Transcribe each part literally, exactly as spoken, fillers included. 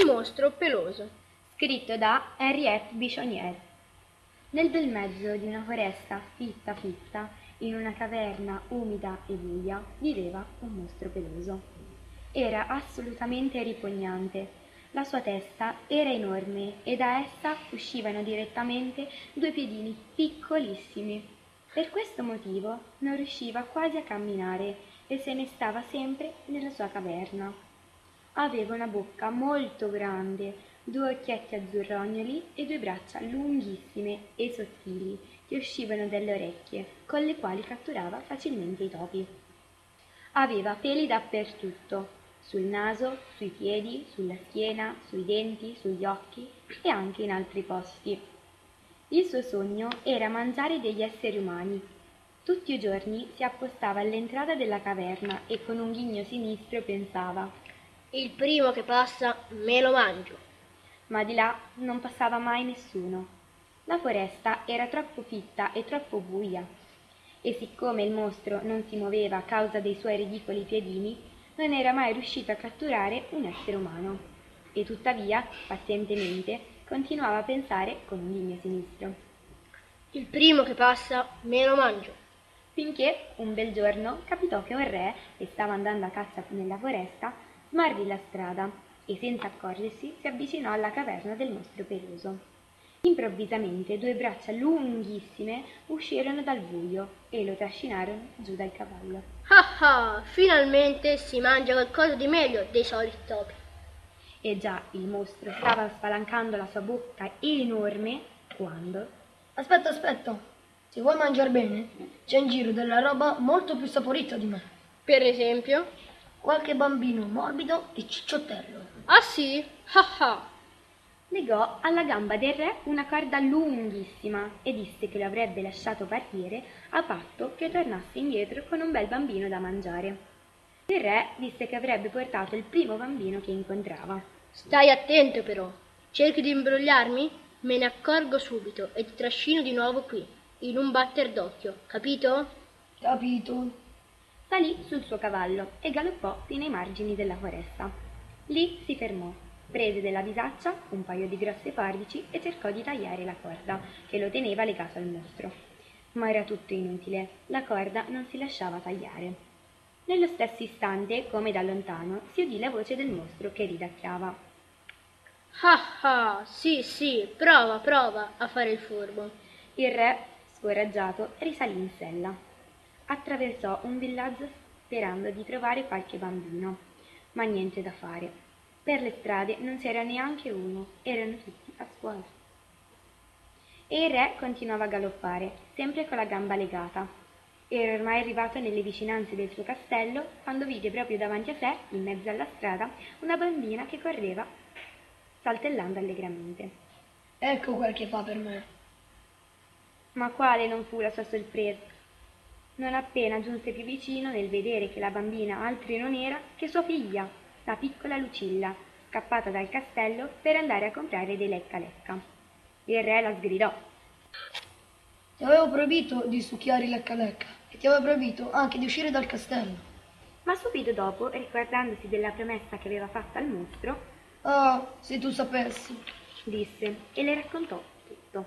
mostro peloso. Scritto da Henriette Bichonnier. Nel bel mezzo di una foresta fitta fitta, in una caverna umida e buia, viveva un mostro peloso. Era assolutamente ripugnante. La sua testa era enorme e da essa uscivano direttamente due piedini piccolissimi. Per questo motivo non riusciva quasi a camminare e se ne stava sempre nella sua caverna. Aveva una bocca molto grande, due occhietti azzurrognoli e due braccia lunghissime e sottili che uscivano dalle orecchie, con le quali catturava facilmente i topi. Aveva peli dappertutto, sul naso, sui piedi, sulla schiena, sui denti, sugli occhi e anche in altri posti. Il suo sogno era mangiare degli esseri umani. Tutti i giorni si appostava all'entrata della caverna e con un ghigno sinistro pensava: il primo che passa me lo mangio. Ma di là non passava mai nessuno. La foresta era troppo fitta e troppo buia, e siccome il mostro non si muoveva a causa dei suoi ridicoli piedini, non era mai riuscito a catturare un essere umano. E tuttavia, pazientemente, continuava a pensare con un ghigno sinistro: il primo che passa me lo mangio. Finché un bel giorno capitò che un re, che stava andando a caccia nella foresta, smarrì la strada e senza accorgersi si avvicinò alla caverna del mostro peloso. Improvvisamente due braccia lunghissime uscirono dal buio e lo trascinarono giù dal cavallo. Ah ah, finalmente si mangia qualcosa di meglio dei soliti topi. E già il mostro stava spalancando la sua bocca enorme quando... Aspetta, aspetta, se vuoi mangiare bene, c'è in giro della roba molto più saporita di me. Per esempio? Qualche bambino morbido e cicciottello. Ah sì? Ah ah. Legò alla gamba del re una corda lunghissima e disse che lo avrebbe lasciato partire a patto che tornasse indietro con un bel bambino da mangiare. Il re disse che avrebbe portato il primo bambino che incontrava. Stai attento però, cerchi di imbrogliarmi? Me ne accorgo subito e ti trascino di nuovo qui, in un batter d'occhio, capito? Capito. Salì sul suo cavallo e galoppò fino ai margini della foresta. Lì si fermò, prese della bisaccia un paio di grosse forbici e cercò di tagliare la corda che lo teneva legato al mostro. Ma era tutto inutile, la corda non si lasciava tagliare. Nello stesso istante, come da lontano, si udì la voce del mostro che ridacchiava. Ah ah, sì sì, prova, prova a fare il furbo. Il re, scoraggiato, risalì in sella. Attraversò un villaggio sperando di trovare qualche bambino, ma niente da fare. Per le strade non c'era neanche uno, erano tutti a scuola. E il re continuava a galoppare, sempre con la gamba legata. Era ormai arrivato nelle vicinanze del suo castello quando vide proprio davanti a sé, in mezzo alla strada, una bambina che correva saltellando allegramente. Ecco quel che fa per me. Ma quale non fu la sua sorpresa? Non appena giunse più vicino nel vedere che la bambina altri non era che sua figlia, la piccola Lucilla, scappata dal castello per andare a comprare dei lecca lecca. Il re la sgridò. Ti avevo proibito di succhiare il lecca lecca e ti avevo proibito anche di uscire dal castello. Ma subito dopo, ricordandosi della promessa che aveva fatta al mostro, ah, se tu sapessi, disse e le raccontò tutto.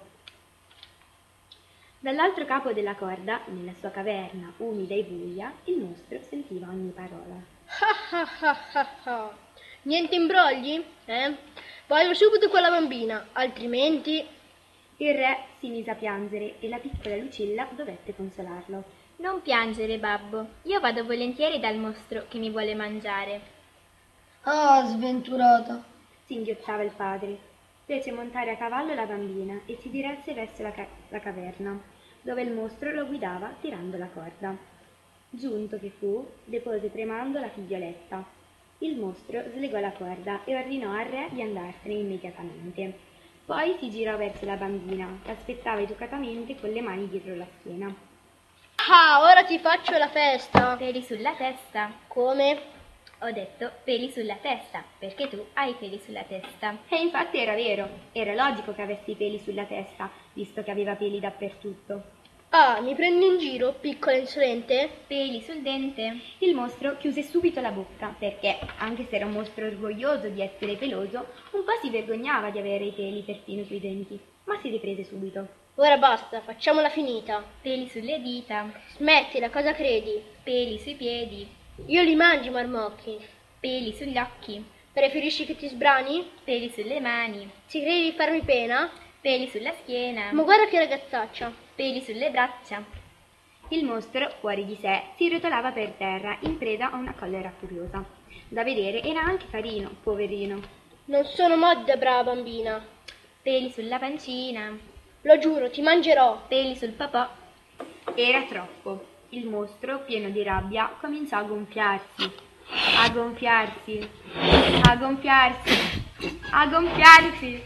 Dall'altro capo della corda, nella sua caverna umida e buia, il mostro sentiva ogni parola. Ah ah ah ah ah. Niente imbrogli, eh? Voglio subito quella bambina, altrimenti... Il re si mise a piangere e la piccola Lucilla dovette consolarlo. Non piangere, babbo, io vado volentieri dal mostro che mi vuole mangiare. ah, sventurata, Singhiozzava il padre. Fece montare a cavallo la bambina e si diresse verso la, ca- la caverna, dove il mostro lo guidava tirando la corda. Giunto che fu, depose tremando la figlioletta. Il mostro slegò la corda e ordinò al re di andarsene immediatamente. Poi si girò verso la bambina, che aspettava educatamente con le mani dietro la schiena. Ah, ora ti faccio la festa. Peli sulla testa. Come? Ho detto peli sulla testa, perché tu hai peli sulla testa. E infatti era vero, era logico che avesse i peli sulla testa, visto che aveva peli dappertutto. Ah, mi prendi in giro, piccola insolente? Peli sul dente. Il mostro chiuse subito la bocca perché, anche se era un mostro orgoglioso di essere peloso, un po' si vergognava di avere i peli perfino sui denti, ma si riprese subito. Ora basta, facciamola finita. Peli sulle dita. Smettila, cosa credi? Peli sui piedi. Io li mangi i marmocchi. Peli sugli occhi. Preferisci che ti sbrani? Peli sulle mani. Ci credi di farmi pena? Peli sulla schiena. Ma guarda che ragazzaccia. Peli sulle braccia. Il mostro, fuori di sé, si rotolava per terra in preda a una collera furiosa. Da vedere era anche carino, poverino. Non sono modda, brava bambina. Peli sulla pancina. Lo giuro, ti mangerò. Peli sul papà. Era troppo. Il mostro, pieno di rabbia, cominciò a gonfiarsi, a gonfiarsi, a gonfiarsi, a gonfiarsi,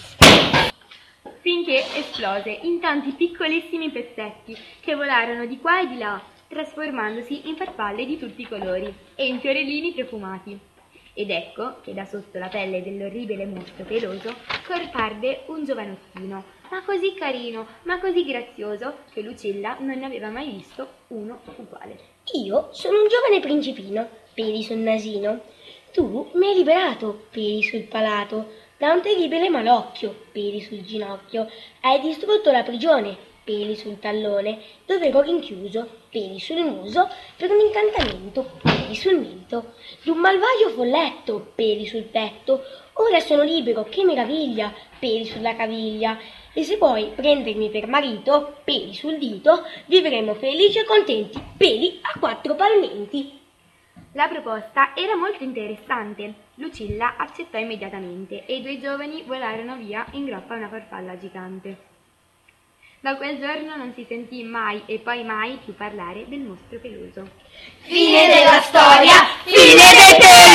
finché esplose in tanti piccolissimi pezzetti che volarono di qua e di là, trasformandosi in farfalle di tutti i colori e in fiorellini profumati. Ed ecco che da sotto la pelle dell'orribile mostro peloso comparve un giovanottino, ma così carino, ma così grazioso, che Lucilla non ne aveva mai visto uno uguale. Io sono un giovane principino, peli sul nasino. Tu mi hai liberato, peli sul palato, da un terribile malocchio, peli sul ginocchio. Hai distrutto la prigione, peli sul tallone, dove ero rinchiuso, peli sul muso, per un incantamento, peli sul mento, d'un malvagio folletto, peli sul petto. Ora sono libero, che meraviglia, peli sulla caviglia. E se vuoi prendermi per marito, peli sul dito, vivremo felici e contenti, peli a quattro palmenti. La proposta era molto interessante. Lucilla accettò immediatamente e i due giovani volarono via in groppa a una farfalla gigante. Da quel giorno non si sentì mai e poi mai più parlare del mostro peloso. Fine della storia, fine dei temi!